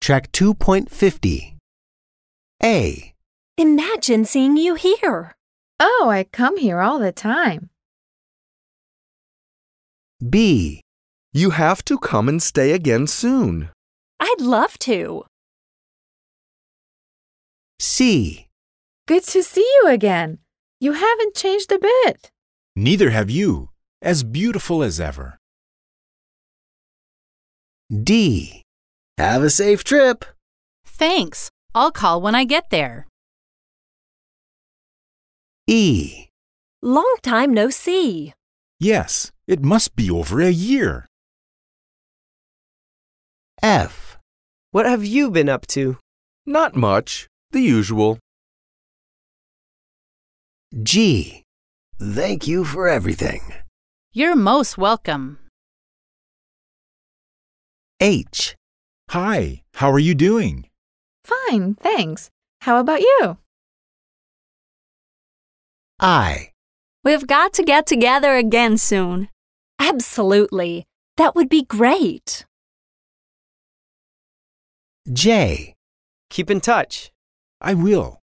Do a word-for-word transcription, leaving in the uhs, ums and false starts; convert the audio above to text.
Track two point five zero. A. Imagine seeing you here. Oh, I come here all the time. B. You have to come and stay again soon. I'd love to. C. Good to see you again. You haven't changed a bit. Neither have you. As beautiful as ever. D. Have a safe trip. Thanks. I'll call when I get there. E. Long time no see. Yes, it must be over a year. F. What have you been up to? Not much. The usual. G. Thank you for everything. You're most welcome. H. Hi, how are you doing? Fine, thanks. How about you? I. We've got to get together again soon. Absolutely. That would be great. J. Keep in touch. I will.